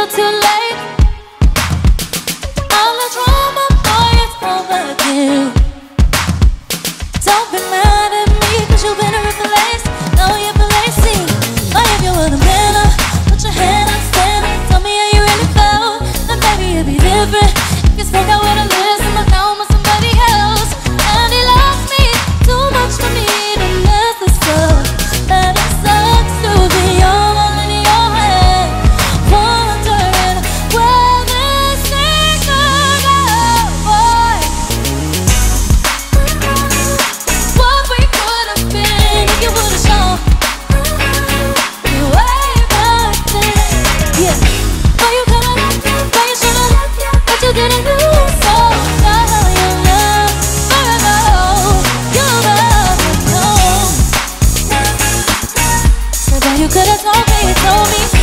little too late. All the drama, boy, it's overdue. Don't be mad at me, cause you've been replaced. No, you're lazy. But if you were the man, put your hand on stand. Tell me how you really felt, then baby it'd be different. If you spoke out with a list and look down with somebody else, and he loves me too much for me to mess this up. And it sucks to be all in your head, wondering where this thing could go, boy. What we could have been if you would have shown me way back then. Yeah, but you could have, but you should have, but you didn't do so. Now you love forever, you never know. So then you could have told me,